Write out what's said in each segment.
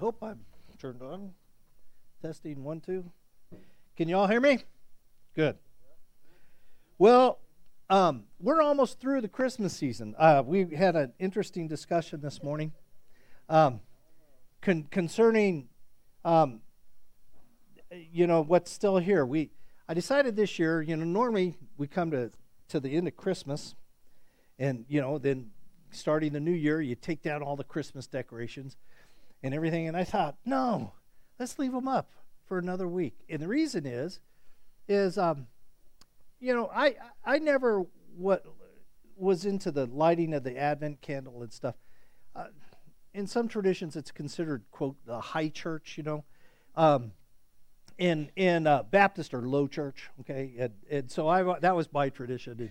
hope I'm turned on. Testing 1, 2. Can you all hear me? Good. Well, we're almost through the Christmas season. We had an interesting discussion this morning concerning, what's still here. I decided this year, normally we come to the end of Christmas, and then starting the new year, you take down all the Christmas decorations and everything. And I thought, no, let's leave them up for another week. And the reason is I never was into the lighting of the Advent candle and stuff. In some traditions, it's considered, quote, the high church, in Baptist or low church, okay? And so that was my tradition.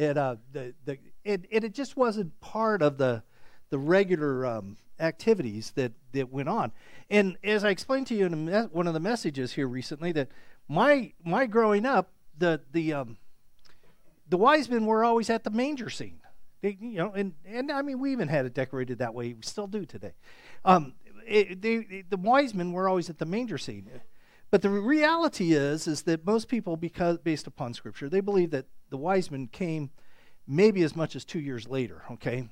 It just wasn't part of the regular activities that went on. And as I explained to you in one of the messages here recently, that my growing up, the wise men were always at the manger scene. And I mean, we even had it decorated that way. We still do today. The wise men were always at the manger scene. But the reality is that most people, based upon Scripture, they believe that the wise men came maybe as much as 2 years later, okay?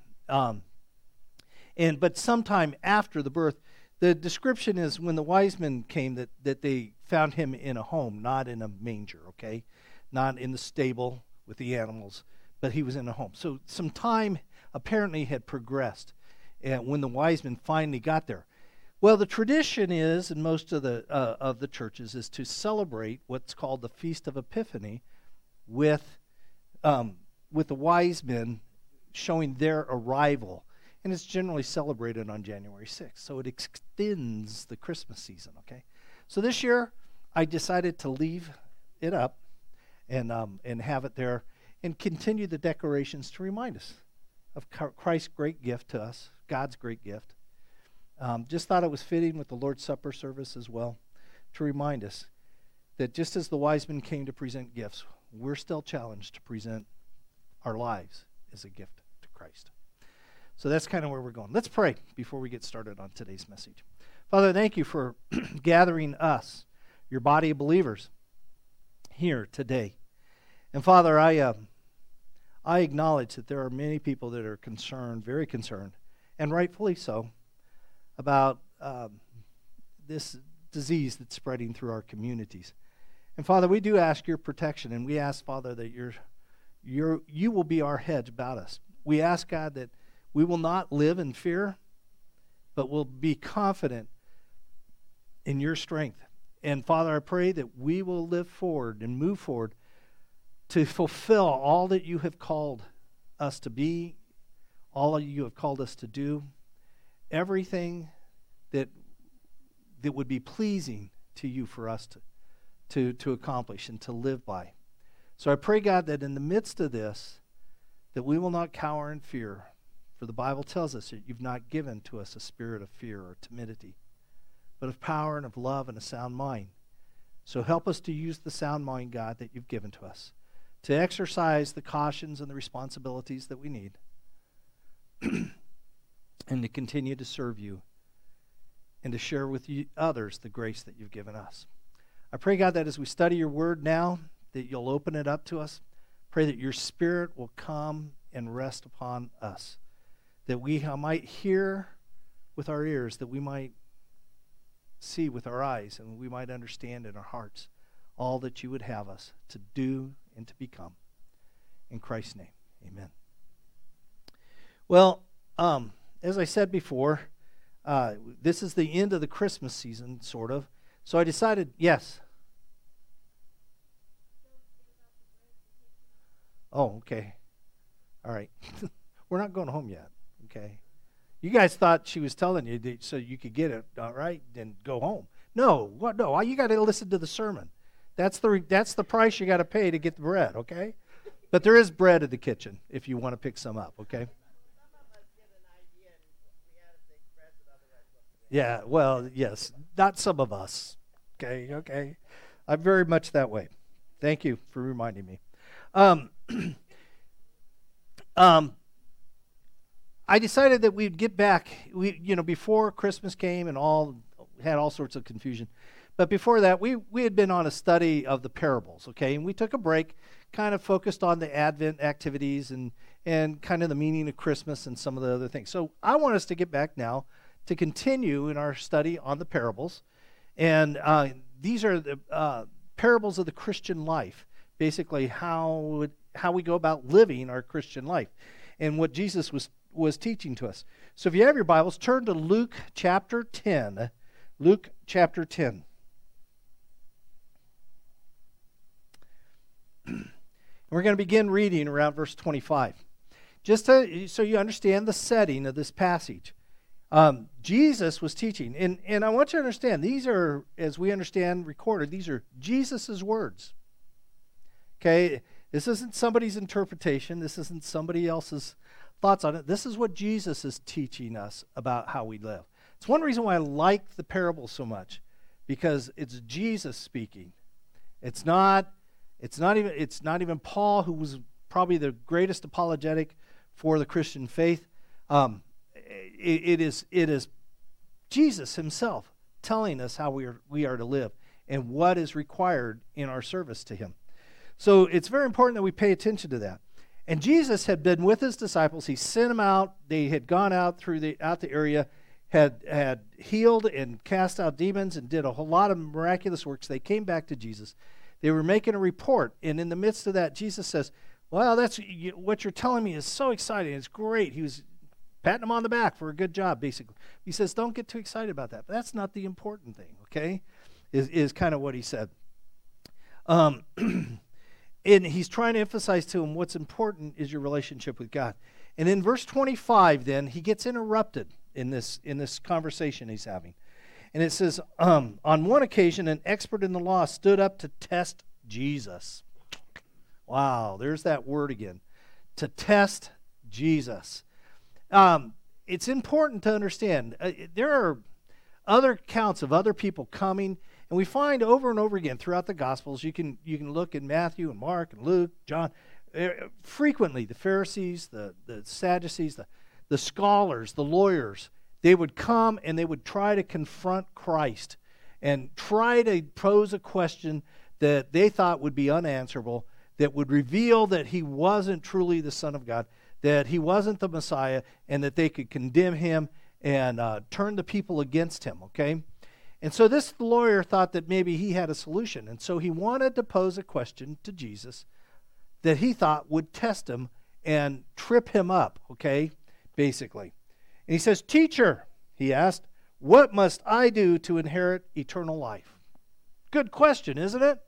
But sometime after the birth, the description is when the wise men came that they found him in a home, not in a manger, okay? Not in the stable with the animals, but he was in a home. So some time apparently had progressed when the wise men finally got there. Well, the tradition is, in most of the churches, is to celebrate what's called the Feast of Epiphany with the wise men showing their arrival. And it's generally celebrated on January 6th. So it extends the Christmas season, okay? So this year, I decided to leave it up and have it there and continue the decorations to remind us of Christ's great gift to us, God's great gift. Just thought it was fitting with the Lord's Supper service as well to remind us that just as the wise men came to present gifts, we're still challenged to present our lives as a gift to Christ. So that's kind of where we're going. Let's pray before we get started on today's message. Father, thank you for gathering us, your body of believers, here today. And Father, I acknowledge that there are many people that are concerned, very concerned, and rightfully so, about this disease that's spreading through our communities. And Father, we do ask your protection, and we ask, Father, that you will be our hedge about us. We ask, God, that we will not live in fear, but will be confident in your strength. And Father, I pray that we will live forward and move forward to fulfill all that you have called us to be, all you have called us to do, everything that would be pleasing to you for us to accomplish and to live by. So I pray, God, that in the midst of this, that we will not cower in fear, for the Bible tells us that you've not given to us a spirit of fear or timidity, but of power and of love and a sound mind. So help us to use the sound mind, God, that you've given to us, to exercise the cautions and the responsibilities that we need, and to continue to serve you and to share with others the grace that you've given us. I pray, God, that as we study your word now, that you'll open it up to us. Pray that your Spirit will come and rest upon us, that we might hear with our ears, that we might see with our eyes, and we might understand in our hearts all that you would have us to do and to become. In Christ's name, amen. Well, as I said before, this is the end of the Christmas season, sort of. So I decided, yes. Oh, okay. All right. We're not going home yet, okay? You guys thought she was telling you so you could get it, all right, and go home. No, what? No, you got to listen to the sermon. That's the price you got to pay to get the bread, okay? But there is bread in the kitchen if you want to pick some up, okay? Yeah, well, yes, not some of us. Okay. I'm very much that way. Thank you for reminding me. I decided that we'd get back, before Christmas came and all had all sorts of confusion. But before that, we had been on a study of the parables, okay? And we took a break, kind of focused on the Advent activities and kind of the meaning of Christmas and some of the other things. So I want us to get back now to continue in our study on the parables. And these are the parables of the Christian life, basically how we go about living our Christian life and what Jesus was teaching to us. So if you have your Bibles, turn to Luke chapter 10. Luke chapter 10. We're going to begin reading around verse 25. Just so you understand the setting of this passage. Jesus was teaching, and I want you to understand, these are, as we understand, recorded, these are Jesus' words. Okay? This isn't somebody's interpretation. This isn't somebody else's thoughts on it. This is what Jesus is teaching us about how we live. It's one reason why I like the parables so much, because it's Jesus speaking. It's not even Paul, who was probably the greatest apologetic for the Christian faith. It is Jesus himself telling us how we are to live and what is required in our service to him. So it's very important that we pay attention to that. And Jesus had been with his disciples. He sent them out. They had gone out through the area, had healed and cast out demons and did a whole lot of miraculous works. They came back to Jesus. They were making a report, and in the midst of that, Jesus says, well, that's what you're telling me is so exciting. It's great. He was patting him on the back for a good job, basically. He says, don't get too excited about that. But that's not the important thing, okay, is kind of what he said. And he's trying to emphasize to him what's important is your relationship with God. And in verse 25, then, he gets interrupted in this conversation he's having. And it says, on one occasion, an expert in the law stood up to test Jesus. Wow, there's that word again. To test Jesus. It's important to understand. There are other accounts of other people coming, and we find over and over again throughout the Gospels, you can look in Matthew and Mark and Luke, John, frequently the Pharisees, the Sadducees, the scholars, the lawyers, they would come and they would try to confront Christ and try to pose a question that they thought would be unanswerable, that would reveal that he wasn't truly the Son of God, that he wasn't the Messiah, and that they could condemn him and turn the people against him, okay? And so this lawyer thought that maybe he had a solution, and so he wanted to pose a question to Jesus that he thought would test him and trip him up, okay, basically. And he says, "Teacher," he asked, "what must I do to inherit eternal life?" Good question, isn't it?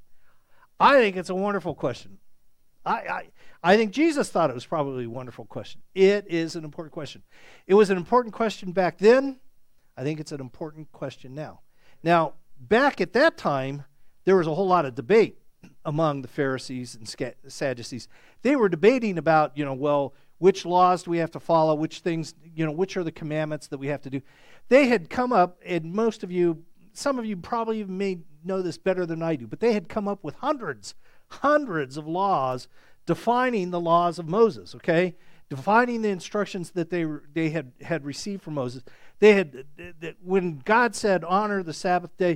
I think it's a wonderful question. I think Jesus thought it was probably a wonderful question. It is an important question. It was an important question back then. I think it's an important question now. Now, back at that time, there was a whole lot of debate among the Pharisees and Sadducees. They were debating about, well, which laws do we have to follow, which things, which are the commandments that we have to do. They had come up, and some of you probably even may know this better than I do, but they had come up with hundreds of laws defining the laws of Moses, okay? Defining the instructions that they had received from Moses. When God said, honor the Sabbath day,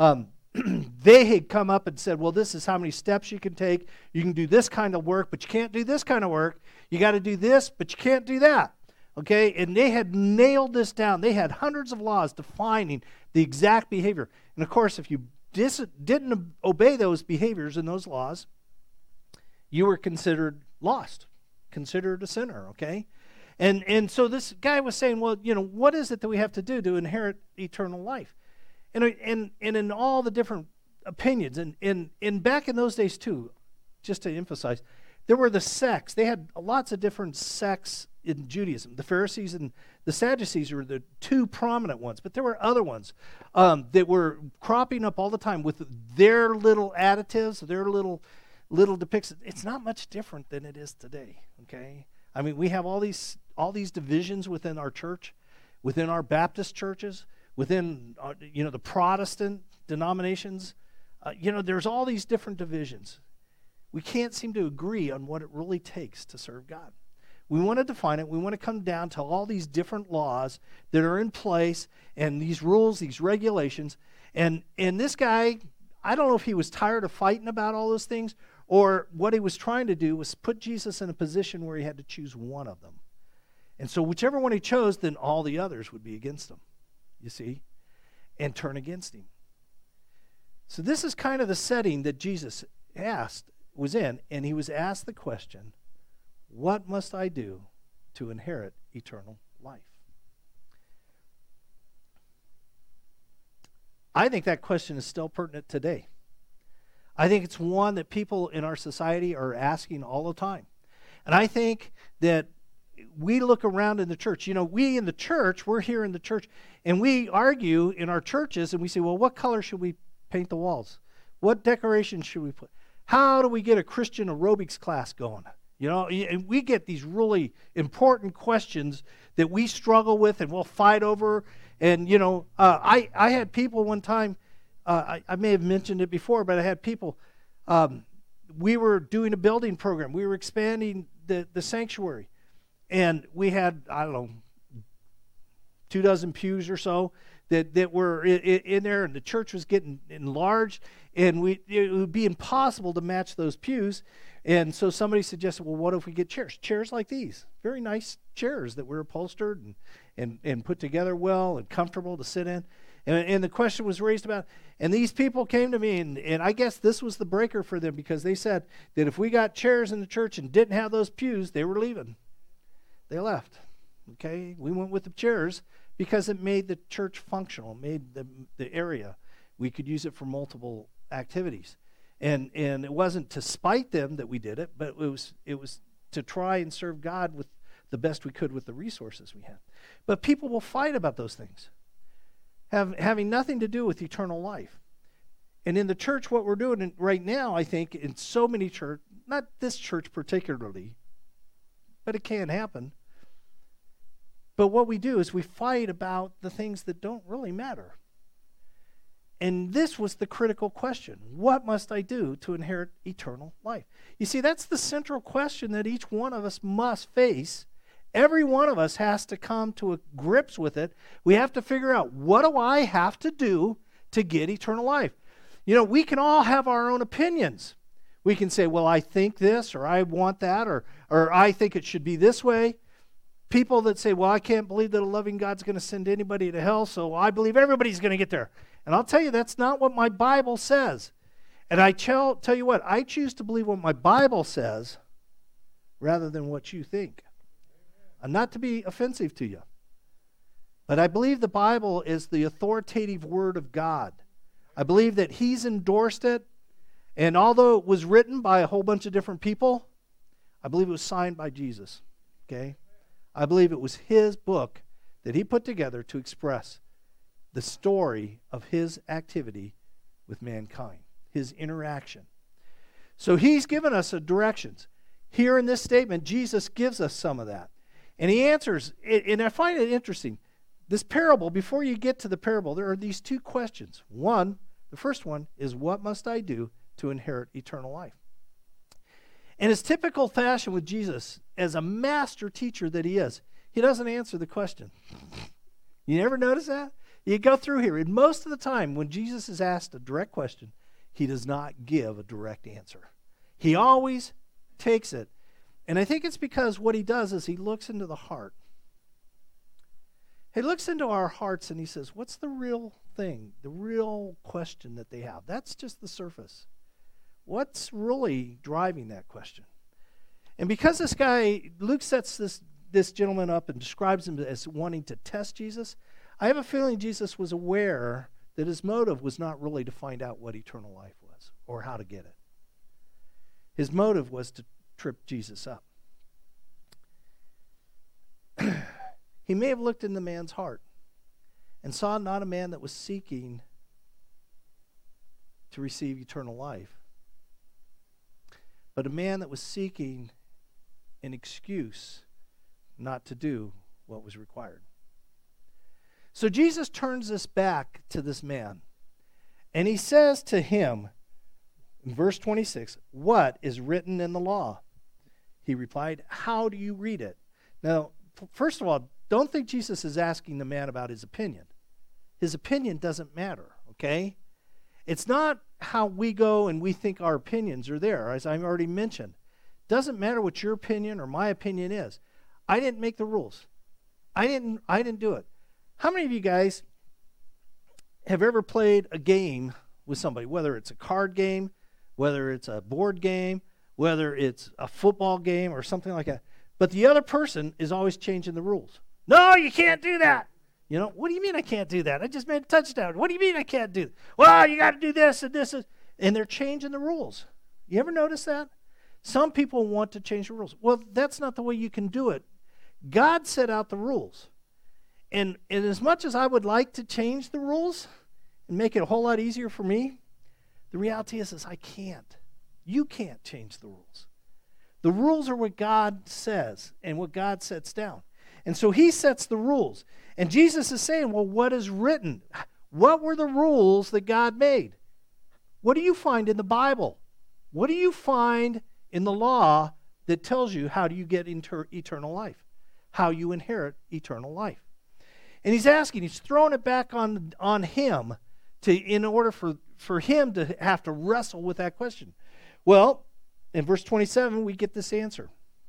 they had come up and said, well, this is how many steps you can take. You can do this kind of work, but you can't do this kind of work. You got to do this, but you can't do that. Okay? And they had nailed this down. They had hundreds of laws defining the exact behavior. And of course, if you didn't obey those behaviors and those laws, you were considered lost, considered a sinner, okay? And so this guy was saying, well, what is it that we have to do to inherit eternal life? And in all the different opinions, and back in those days too, just to emphasize, there were the sects. They had lots of different sects in Judaism. The Pharisees and the Sadducees were the two prominent ones, but there were other ones that were cropping up all the time with their little additives, their little depictions. It's not much different than it is today, okay? I mean, we have all these divisions within our church, within our Baptist churches, within the Protestant denominations. There's all these different divisions. We can't seem to agree on what it really takes to serve God. We want to define it. We want to come down to all these different laws that are in place and these rules, these regulations. And this guy, I don't know if he was tired of fighting about all those things or what he was trying to do was put Jesus in a position where he had to choose one of them. And so whichever one he chose, then all the others would be against him, you see, and turn against him. So this is kind of the setting that Jesus was in, and he was asked the question, what must I do to inherit eternal life? I think that question is still pertinent today. I think it's one that people in our society are asking all the time. And I think that we look around in the church. You know, we in the church, we're here in the church, and we argue in our churches, and we say, well, what color should we paint the walls? What decorations should we put? How do we get a Christian aerobics class going? You know, and we get these really important questions that we struggle with and we'll fight over. And, you know, I had people one time, I may have mentioned it before, but I had people, we were doing a building program. We were expanding the sanctuary. And we had, I don't know, 24 pews or so that were in there, and the church was getting enlarged, and it would be impossible to match those pews. And so somebody suggested, well, what if we get chairs? Chairs like these, very nice chairs that were upholstered and put together well and comfortable to sit in. And the question was raised about, and these people came to me, and I guess this was the breaker for them, because they said that if we got chairs in the church and didn't have those pews, they were leaving. They left. Okay, we went with the chairs because it made the church functional, made the area. We could use it for multiple activities. And it wasn't to spite them that we did it, but it was to try and serve God with the best we could with the resources we had. But people will fight about those things, having nothing to do with eternal life. And in the church, what we're doing right now, I think, in so many churches, not this church particularly, but it can happen. But what we do is we fight about the things that don't really matter. And this was the critical question. What must I do to inherit eternal life? You see, that's the central question that each one of us must face. Every one of us has to come to grips with it. We have to figure out, what do I have to do to get eternal life? You know, we can all have our own opinions. We can say, well, I think this, or I want that, or I think it should be this way. People that say, well, I can't believe that a loving God's going to send anybody to hell, so I believe everybody's going to get there. And I'll tell you, that's not what my Bible says. And I tell you what, I choose to believe what my Bible says rather than what you think. And not to be offensive to you, but I believe the Bible is the authoritative word of God. I believe that He's endorsed it, and although it was written by a whole bunch of different people, I believe it was signed by Jesus. Okay? I believe it was His book that He put together to express the story of His activity with mankind, His interaction. So He's given us directions. Here in this statement, Jesus gives us some of that. And He answers, and I find it interesting. This parable, before you get to the parable, there are these two questions. One, the first one is, what must I do to inherit eternal life? And his typical fashion with Jesus, as a master teacher that He is, He doesn't answer the question. You never notice that? You go through here, and most of the time when Jesus is asked a direct question, He does not give a direct answer. He always takes it. And I think it's because what He does is He looks into the heart. He looks into our hearts and He says, what's the real thing, the real question that they have? That's just the surface. What's really driving that question? And because this guy, Luke sets this gentleman up and describes him as wanting to test Jesus, I have a feeling Jesus was aware that his motive was not really to find out what eternal life was or how to get it. His motive was to trip Jesus up. He may have looked in the man's heart and saw not a man that was seeking to receive eternal life, but a man that was seeking an excuse not to do what was required. So Jesus turns this back to this man, and He says to him, in verse 26, what is written in the law? He replied, how do you read it? Now, first of all, don't think Jesus is asking the man about his opinion. His opinion doesn't matter, okay? It's not how we go and we think our opinions are there, as I've already mentioned. It doesn't matter what your opinion or my opinion is. I didn't make the rules. I didn't do it. How many of you guys have ever played a game with somebody, whether it's a card game, whether it's a board game, whether it's a football game or something like that, but the other person is always changing the rules? No, you can't do that. You know, what do you mean I can't do that? I just made a touchdown. What do you mean I can't do that? Well, you got to do this and this. And they're changing the rules. You ever notice that? Some people want to change the rules. Well, that's not the way you can do it. God set out the rules. And as much as I would like to change the rules and make it a whole lot easier for me, the reality is I can't. You can't change the rules. The rules are what God says and what God sets down. And so he sets the rules. And Jesus is saying, well, what is written? What were the rules that God made? What do you find in the Bible? What do you find in the law that tells you how do you get into eternal life? How you inherit eternal life? And he's asking, he's throwing it back on him in order for him to have to wrestle with that question. Well, in verse 27, we get this answer.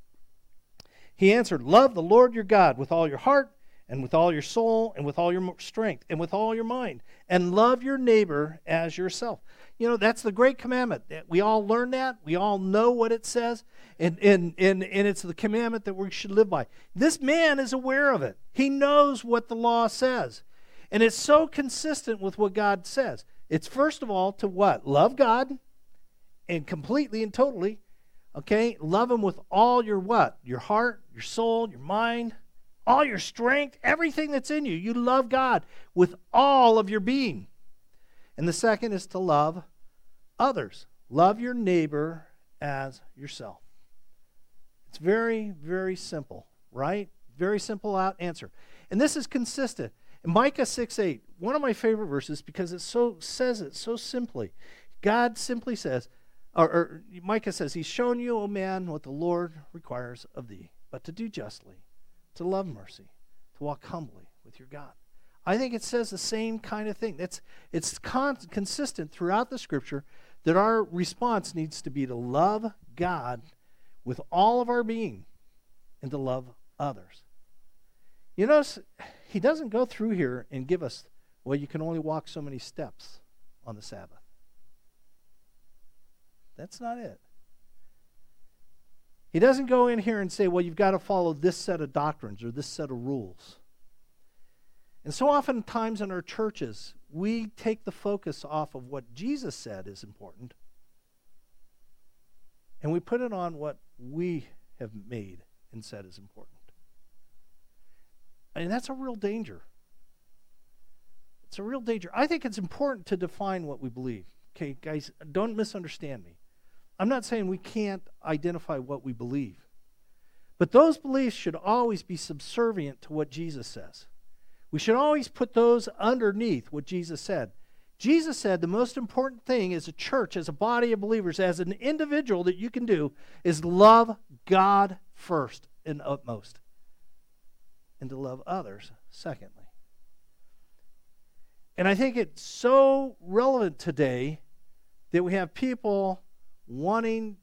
He answered, love the Lord your God with all your heart and with all your soul and with all your strength and with all your mind, and love your neighbor as yourself. You know, that's the great commandment. We all learn that. We all know what it says, and it's the commandment that we should live by. This man is aware of it. He knows what the law says, and it's so consistent with what God says. It's first of all to what? Love God, and completely and totally. Okay, love him with all your what? Your heart, your soul, your mind, all your strength, everything that's in you. You love God with all of your being. And the second is to love others. Love your neighbor as yourself. It's very, very simple, right? Very simple answer. And this is consistent. In Micah 6:8, one of my favorite verses because it says it so simply. God simply says, or Micah says, he's shown you, O man, what the Lord requires of thee, but to do justly, to love mercy, to walk humbly with your God. I think it says the same kind of thing. It's consistent throughout the Scripture that our response needs to be to love God with all of our being and to love others. You notice, he doesn't go through here and give us, well, you can only walk so many steps on the Sabbath. That's not it. He doesn't go in here and say, well, you've got to follow this set of doctrines or this set of rules. And so oftentimes in our churches, we take the focus off of what Jesus said is important, and we put it on what we have made and said is important. And that's a real danger. It's a real danger. I think it's important to define what we believe. Okay, guys, don't misunderstand me. I'm not saying we can't identify what we believe. But those beliefs should always be subservient to what Jesus says. We should always put those underneath what Jesus said. Jesus said the most important thing as a church, as a body of believers, as an individual that you can do is love God first and utmost, and to love others secondly. And I think it's so relevant today that we have people wanting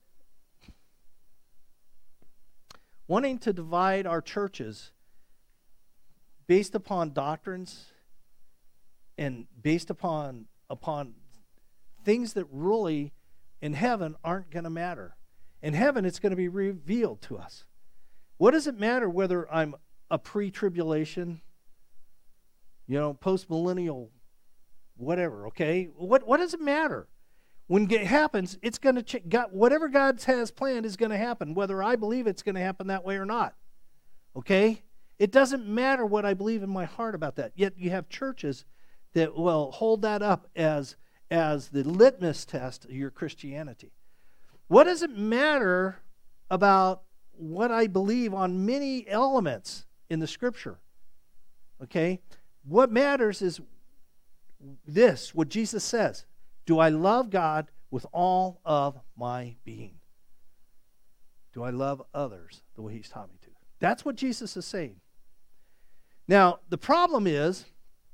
to divide our churches based upon doctrines and based upon things that really in heaven aren't going to matter. In heaven, it's going to be revealed to us. What does it matter whether I'm a pre-tribulation, post-millennial, whatever, okay? What does it matter? When it happens, it's going to change. Whatever God has planned is going to happen, whether I believe it's going to happen that way or not. Okay? It doesn't matter what I believe in my heart about that. Yet you have churches that will hold that up as the litmus test of your Christianity. What does it matter about what I believe on many elements in the Scripture? Okay? What matters is this, what Jesus says. Do I love God with all of my being? Do I love others the way he's taught me to? That's what Jesus is saying. Now, the problem is,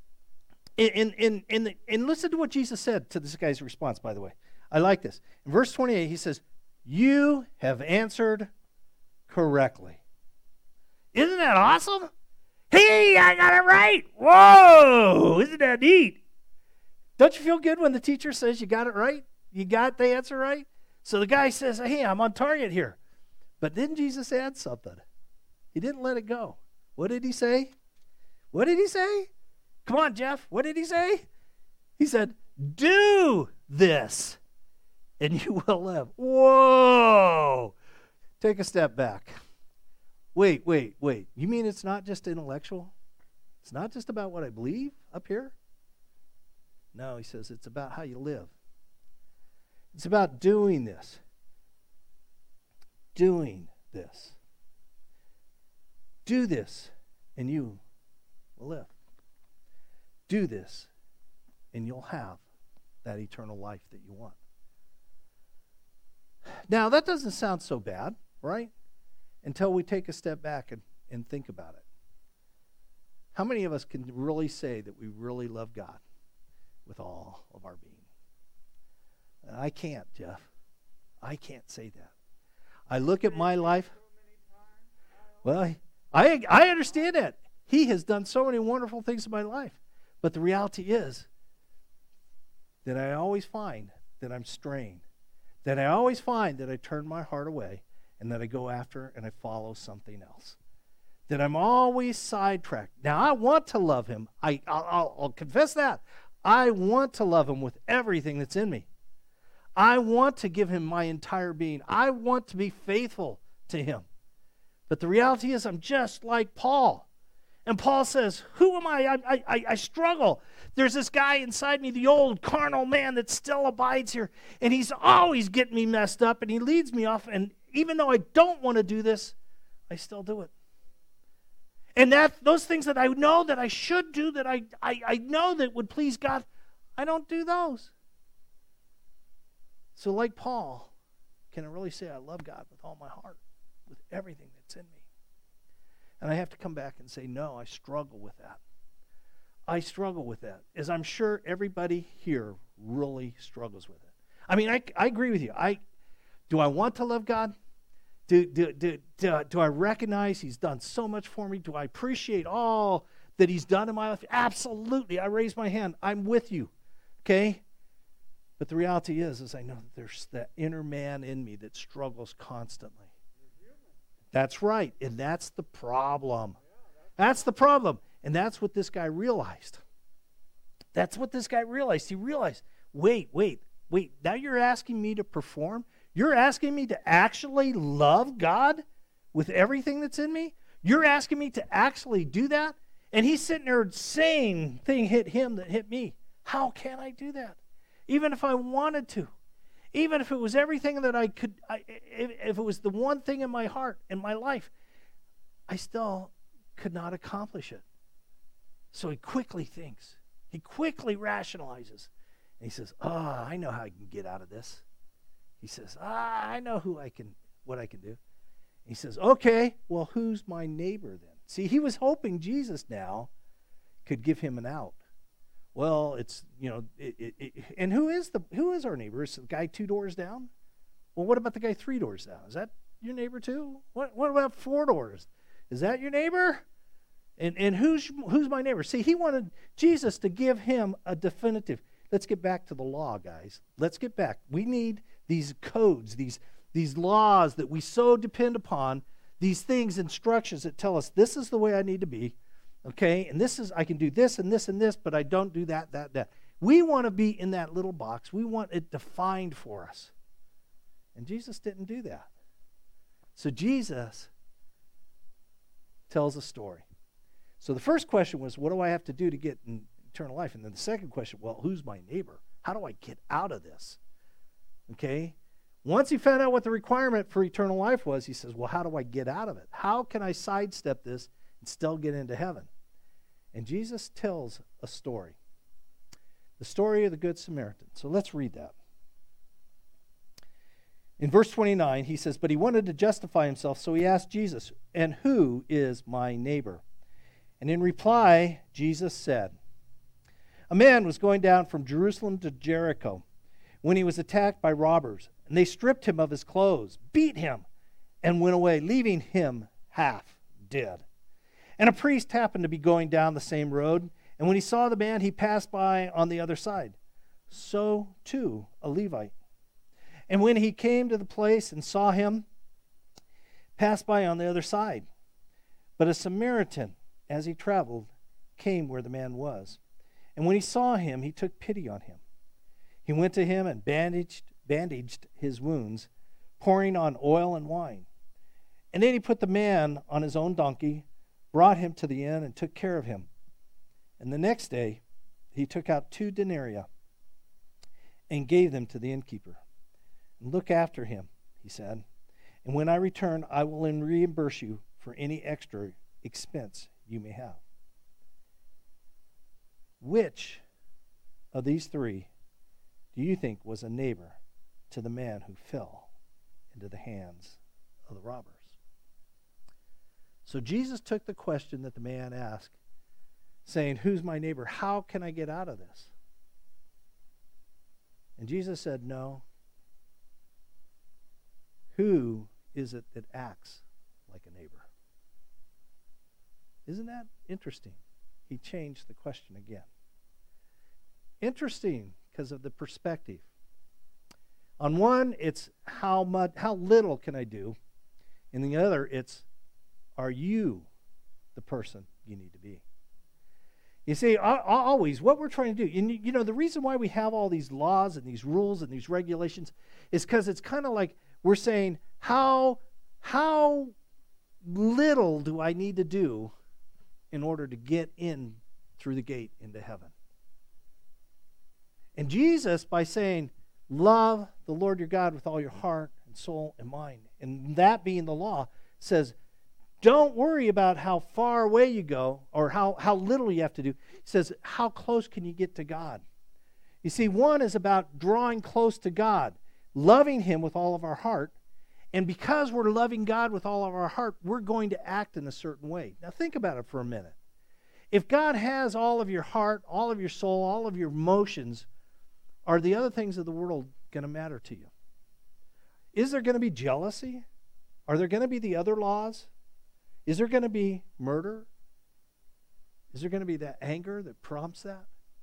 and listen to what Jesus said to this guy's response, by the way. I like this. In verse 28, he says, you have answered correctly. Isn't that awesome? Hey, I got it right. Whoa, isn't that neat? Don't you feel good when the teacher says you got it right? You got the answer right? So the guy says, hey, I'm on target here. But didn't Jesus add something? He didn't let it go. What did he say? What did he say? Come on, Jeff. What did he say? He said, do this, and you will live. Whoa. Take a step back. Wait. You mean it's not just intellectual? It's not just about what I believe up here? No, he says it's about how you live. It's about doing this. Doing this. Do this, and you will live. Do this, and you'll have that eternal life that you want. Now, that doesn't sound so bad, right? Until we take a step back and think about it. How many of us can really say that we really love God with all of our being? I can't, Jeff. I can't say that. I look at my life. Well, I understand that. He has done so many wonderful things in my life. But the reality is that I always find that I'm straying. That I always find that I turn my heart away and that I go after and I follow something else. That I'm always sidetracked. Now, I want to love him. I'll confess that. I want to love him with everything that's in me. I want to give him my entire being. I want to be faithful to him. But the reality is I'm just like Paul. And Paul says, who am I? I struggle. There's this guy inside me, the old carnal man that still abides here. And he's always getting me messed up. And he leads me off. And even though I don't want to do this, I still do it. And those things that I know that I should do, that I know that would please God, I don't do those. So like Paul, can I really say I love God with all my heart, with everything that's in me? And I have to come back and say, no, I struggle with that. I struggle with that, as I'm sure everybody here really struggles with it. I mean, I agree with you. Do I want to love God? Do I recognize he's done so much for me? Do I appreciate all that he's done in my life? Absolutely. I raise my hand. I'm with you. Okay? But the reality is I know that there's that inner man in me that struggles constantly. That's right. And that's the problem. That's the problem. And that's what this guy realized. That's what this guy realized. He realized, wait. Now you're asking me to perform? You're asking me to actually love God with everything that's in me? You're asking me to actually do that? And he's sitting there saying thing hit him that hit me. How can I do that? Even if I wanted to. Even if it was everything that I could, if it was the one thing in my heart, in my life, I still could not accomplish it. So he quickly thinks. He quickly rationalizes. And he says, I know how I can get out of this. He says, I know what I can do. He says, okay, well, who's my neighbor then? See, he was hoping Jesus now could give him an out. Well, it's, and who is our neighbor? Is the guy 2 doors down? Well, what about the guy 3 doors down? Is that your neighbor too? What about 4 doors? Is that your neighbor? And who's my neighbor? See, he wanted Jesus to give him a definitive. Let's get back to the law, guys. Let's get back. We need these codes, these laws that we so depend upon, these things, instructions that tell us this is the way I need to be. Okay, and I can do this and this and this, but I don't do that. We want to be in that little box. We want it defined for us. And Jesus didn't do that. So Jesus tells a story. So the first question was, what do I have to do to get eternal life? And then the second question, well, who's my neighbor? How do I get out of this? Okay, once he found out what the requirement for eternal life was, he says, well, how do I get out of it? How can I sidestep this and still get into heaven? And Jesus tells a story. The story of the Good Samaritan. So let's read that. In verse 29, he says, but he wanted to justify himself, so he asked Jesus, and who is my neighbor? And in reply, Jesus said, a man was going down from Jerusalem to Jericho when he was attacked by robbers, and they stripped him of his clothes, beat him, and went away, leaving him half dead. And a priest happened to be going down the same road, and when he saw the man, he passed by on the other side. So, too, a Levite. And when he came to the place and saw him, passed by on the other side. But a Samaritan, as he traveled, came where the man was. And when he saw him, he took pity on him. He went to him and bandaged his wounds, pouring on oil and wine. And then he put the man on his own donkey, brought him to the inn, and took care of him. And the next day he took out 2 denarii and gave them to the innkeeper. Look after him, he said, and when I return, I will reimburse you for any extra expense you may have. Which of these 3 do you think was a neighbor to the man who fell into the hands of the robbers? So Jesus took the question that the man asked, saying, who's my neighbor? How can I get out of this? And Jesus said, no. Who is it that acts like a neighbor? Isn't that interesting? He changed the question again. Interesting because of the perspective. On one, it's how little can I do? And the other, it's, are you the person you need to be? You see, always what we're trying to do, and you know, the reason why we have all these laws and these rules and these regulations is because it's kind of like we're saying, how little do I need to do in order to get in through the gate into heaven? And Jesus, by saying, love the Lord your God with all your heart and soul and mind, and that being the law, says, don't worry about how far away you go or how little you have to do. He says, how close can you get to God? You see, one is about drawing close to God, loving him with all of our heart. And because we're loving God with all of our heart, we're going to act in a certain way. Now think about it for a minute. If God has all of your heart, all of your soul, all of your emotions, are the other things of the world going to matter to you? Is there going to be jealousy? Are there going to be the other laws? Is there going to be murder? Is there going to be that anger that prompts that?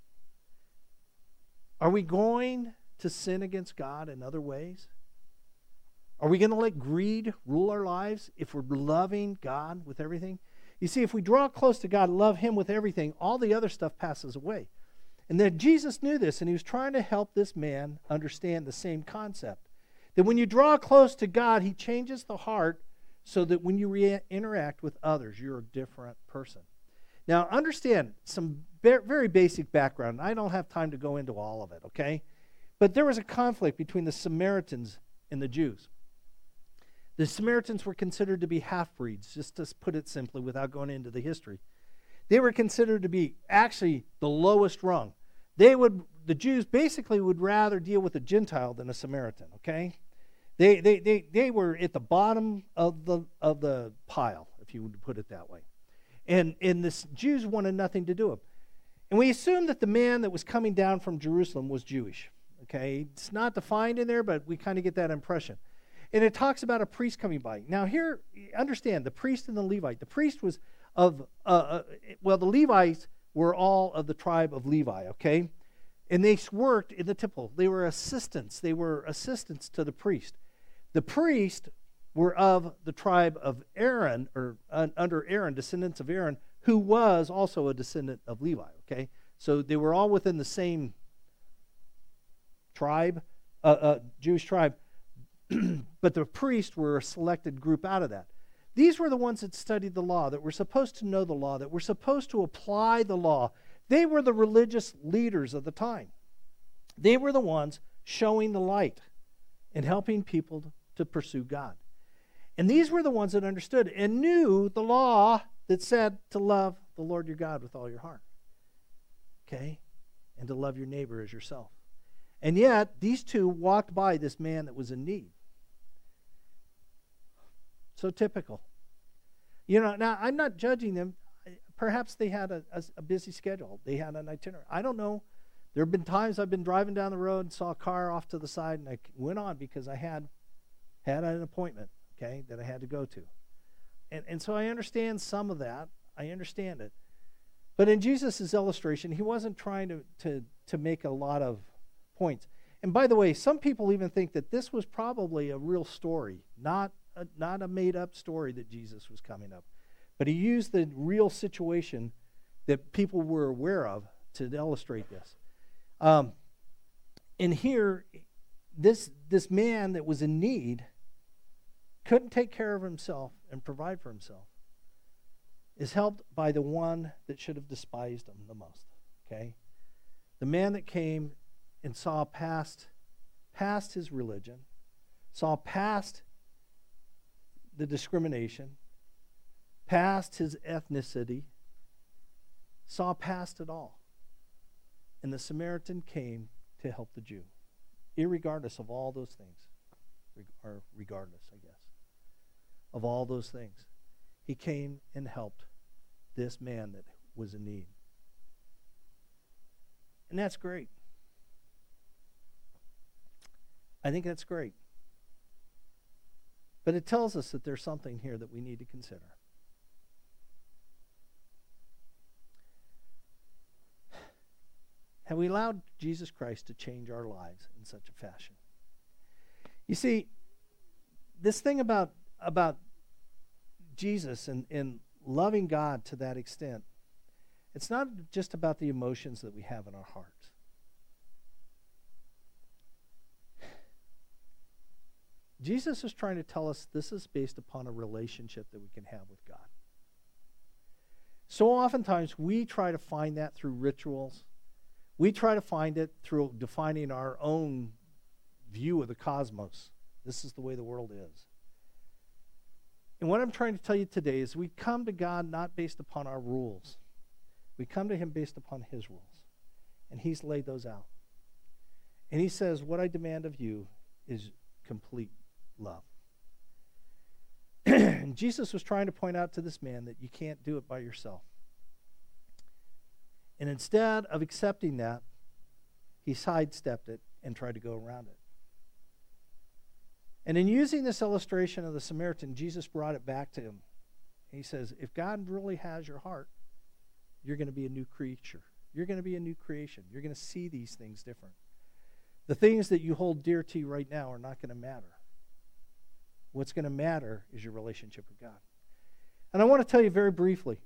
Are we going to sin against God in other ways? Are we going to let greed rule our lives if we're loving God with everything? You see, if we draw close to God, love him with everything, all the other stuff passes away. And then Jesus knew this, and he was trying to help this man understand the same concept. That when you draw close to God, he changes the heart so that when you interact with others, you're a different person. Now, understand some very basic background. I don't have time to go into all of it, okay? But there was a conflict between the Samaritans and the Jews. The Samaritans were considered to be half-breeds, just to put it simply without going into the history. They were considered to be actually the lowest rung. The Jews basically would rather deal with a Gentile than a Samaritan, okay? They were at the bottom of the pile, if you would put it that way. And the Jews wanted nothing to do with it. And we assume that the man that was coming down from Jerusalem was Jewish, okay? It's not defined in there, but we kind of get that impression. And it talks about a priest coming by. Now here, understand, the priest and the Levite. The priest was the Levites were all of the tribe of Levi, okay? And they worked in the temple. They were assistants. They were assistants to the priest. The priests were of the tribe of Aaron, or under Aaron, descendants of Aaron, who was also a descendant of Levi, okay? So they were all within the same tribe, Jewish tribe, but the priests were a selected group out of that. These were the ones that studied the law, that were supposed to know the law, that were supposed to apply the law. They were the religious leaders of the time. They were the ones showing the light and helping people to pursue God. And these were the ones that understood and knew the law that said to love the Lord your God with all your heart. Okay? And to love your neighbor as yourself. And yet, these two walked by this man that was in need. So typical. You know, now I'm not judging them. Perhaps they had a busy schedule. They had an itinerary. I don't know. There have been times I've been driving down the road and saw a car off to the side, and I went on because I had an appointment, okay, that I had to go to. And so I understand some of that. I understand it. But in Jesus' illustration, he wasn't trying to make a lot of points. And by the way, some people even think that this was probably a real story, not a made-up story that Jesus was coming up. But he used the real situation that people were aware of to illustrate this. And here, this man that was in need couldn't take care of himself and provide for himself is helped by the one that should have despised him the most. Okay? The man that came and saw past his religion, saw past the discrimination, past his ethnicity, saw past it all. And the Samaritan came to help the Jew, irregardless of all those things, or regardless, I guess, of all those things. He came and helped this man that was in need. And that's great. I think that's great. But it tells us that there's something here that we need to consider. Have we allowed Jesus Christ to change our lives in such a fashion? You see, this thing about Jesus and loving God to that extent, it's not just about the emotions that we have in our hearts. Jesus is trying to tell us this is based upon a relationship that we can have with God. So oftentimes we try to find that through rituals. We try to find it through defining our own view of the cosmos. This is the way the world is. And what I'm trying to tell you today is we come to God not based upon our rules. We come to him based upon his rules. And he's laid those out. And he says, what I demand of you is complete love. And Jesus was trying to point out to this man that you can't do it by yourself. And instead of accepting that, he sidestepped it and tried to go around it. And in using this illustration of the Samaritan, Jesus brought it back to him. He says, if God really has your heart, you're going to be a new creature. You're going to be a new creation. You're going to see these things different. The things that you hold dear to you right now are not going to matter. What's going to matter is your relationship with God. And I want to tell you very briefly,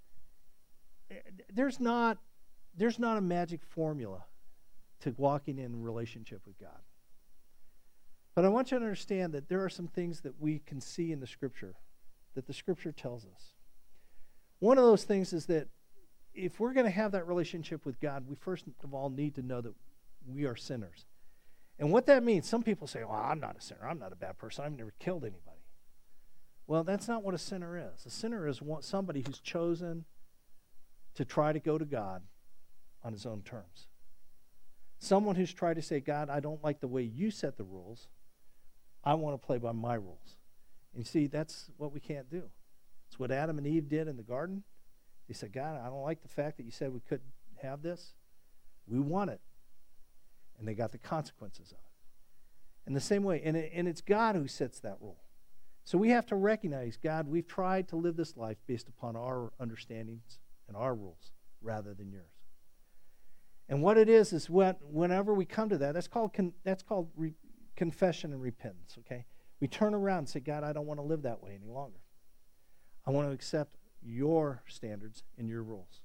there's not a magic formula to walking in relationship with God. But I want you to understand that there are some things that we can see in the Scripture, that the Scripture tells us. One of those things is that if we're going to have that relationship with God, we first of all need to know that we are sinners. And what that means, some people say, well, I'm not a sinner. I'm not a bad person. I've never killed anybody. Well, that's not what a sinner is. A sinner is somebody who's chosen to try to go to God on his own terms. Someone who's tried to say, God, I don't like the way you set the rules. I want to play by my rules. And you see, that's what we can't do. It's what Adam and Eve did in the garden. They said, God, I don't like the fact that you said we couldn't have this. We want it. And they got the consequences of it. In the same way, and it's God who sets that rule. So we have to recognize, God, we've tried to live this life based upon our understandings and our rules rather than yours. And what it is whenever we come to that, that's called confession and repentance, okay? We turn around and say, God, I don't want to live that way any longer. I want to accept your standards and your rules.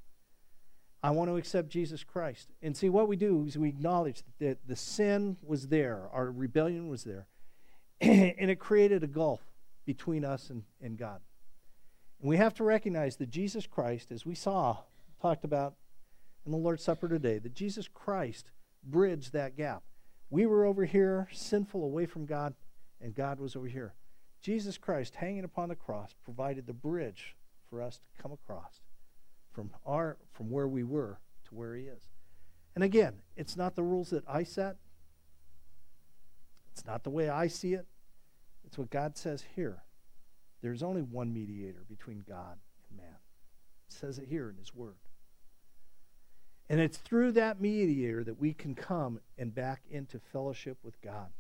I want to accept Jesus Christ. And see, what we do is we acknowledge that the sin was there, our rebellion was there, and it created a gulf between us and God. And we have to recognize that Jesus Christ, as we talked about in the Lord's Supper today, that Jesus Christ bridged that gap. We were over here, sinful, away from God, and God was over here. Jesus Christ, hanging upon the cross, provided the bridge for us to come across from where we were to where he is. And again, it's not the rules that I set. It's not the way I see it. It's what God says here. There's only one mediator between God and man. It says it here in his word. And it's through that mediator that we can come and back into fellowship with God.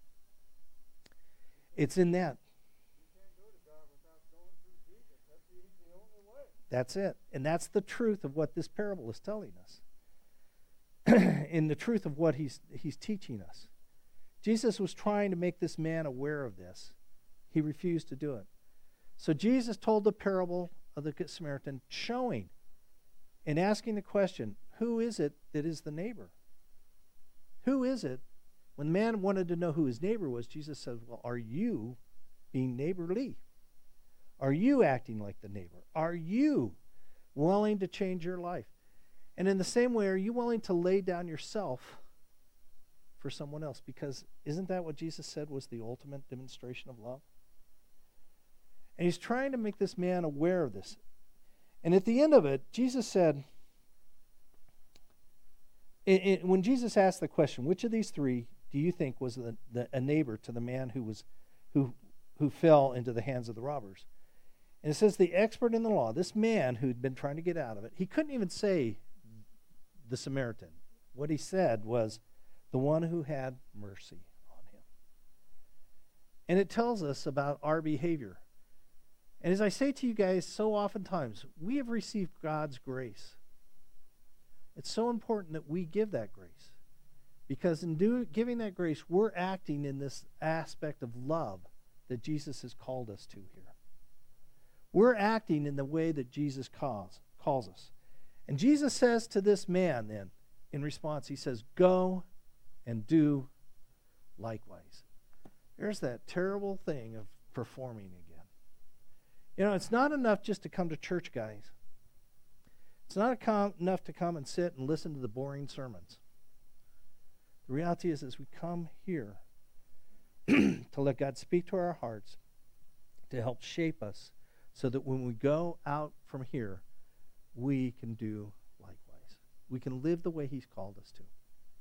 It's in that. You can't go to God without going through Jesus. He's the only way. That's it. And that's the truth of what this parable is telling us. And the truth of what he's teaching us. Jesus was trying to make this man aware of this. He refused to do it. So Jesus told the parable of the Good Samaritan, showing and asking the question, who is it that is the neighbor? Who is it? When the man wanted to know who his neighbor was, Jesus said, well, are you being neighborly? Are you acting like the neighbor? Are you willing to change your life? And in the same way, are you willing to lay down yourself for someone else? Because isn't that what Jesus said was the ultimate demonstration of love? And he's trying to make this man aware of this. And at the end of it, Jesus said, when Jesus asked the question, which of these three do you think was a neighbor to the man who fell into the hands of the robbers? And it says the expert in the law, this man who'd been trying to get out of it, he couldn't even say the Samaritan. What he said was the one who had mercy on him. And it tells us about our behavior. And as I say to you guys so oftentimes, we have received God's grace. It's so important that we give that grace. Because in giving that grace, we're acting in this aspect of love that Jesus has called us to here. We're acting in the way that Jesus calls us. And Jesus says to this man then, in response, he says, go and do likewise. There's that terrible thing of performing again. You know, it's not enough just to come to church, guys. It's not enough to come and sit and listen to the boring sermons. The reality is we come here to let God speak to our hearts, to help shape us, so that when we go out from here, we can do likewise. We can live the way he's called us to.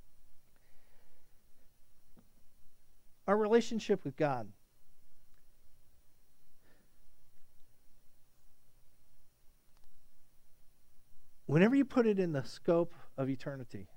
Our relationship with God. Whenever you put it in the scope of eternity,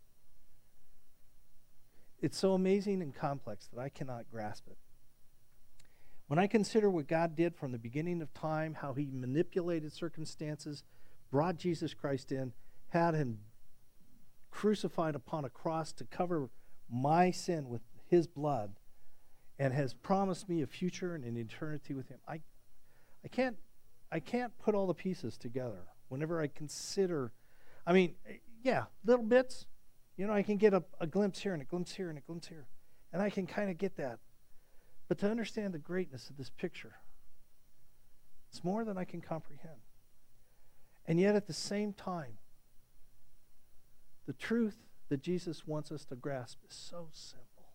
it's so amazing and complex that I cannot grasp it. When I consider what God did from the beginning of time, how he manipulated circumstances, brought Jesus Christ in, had him crucified upon a cross to cover my sin with his blood, and has promised me a future and an eternity with him, I can't put all the pieces together. Whenever I consider, little bits, I can get a glimpse here and a glimpse here and a glimpse here. And I can kind of get that. But to understand the greatness of this picture, it's more than I can comprehend. And yet at the same time, the truth that Jesus wants us to grasp is so simple.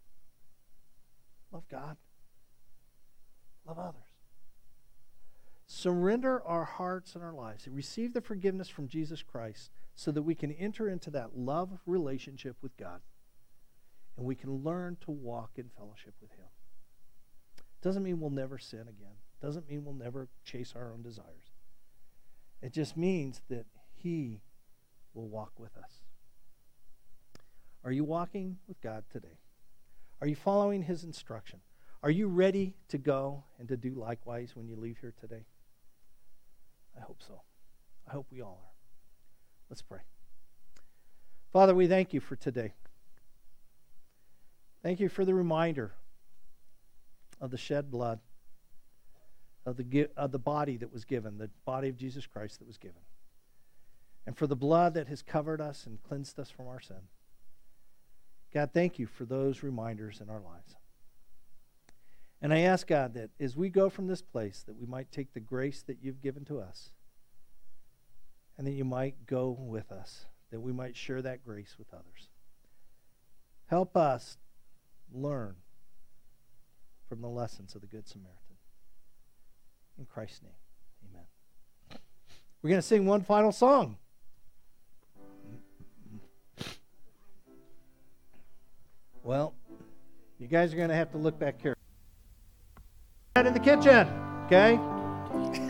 Love God. Love others. Surrender our hearts and our lives and receive the forgiveness from Jesus Christ so that we can enter into that love relationship with God and we can learn to walk in fellowship with him. Doesn't mean we'll never sin again. Doesn't mean we'll never chase our own desires. It just means that he will walk with us. Are you walking with God today? Are you following his instruction? Are you ready to go and to do likewise when you leave here today? I hope so. I hope we all are. Let's pray. Father, we thank you for today. Thank you for the reminder of the shed blood, of the body that was given, the body of Jesus Christ that was given, and for the blood that has covered us and cleansed us from our sin. God, thank you for those reminders in our lives. And I ask, God, that as we go from this place, that we might take the grace that you've given to us, and that you might go with us, that we might share that grace with others. Help us learn from the lessons of the Good Samaritan. In Christ's name, amen. We're going to sing one final song. Well, you guys are going to have to look back here. In the kitchen. Okay?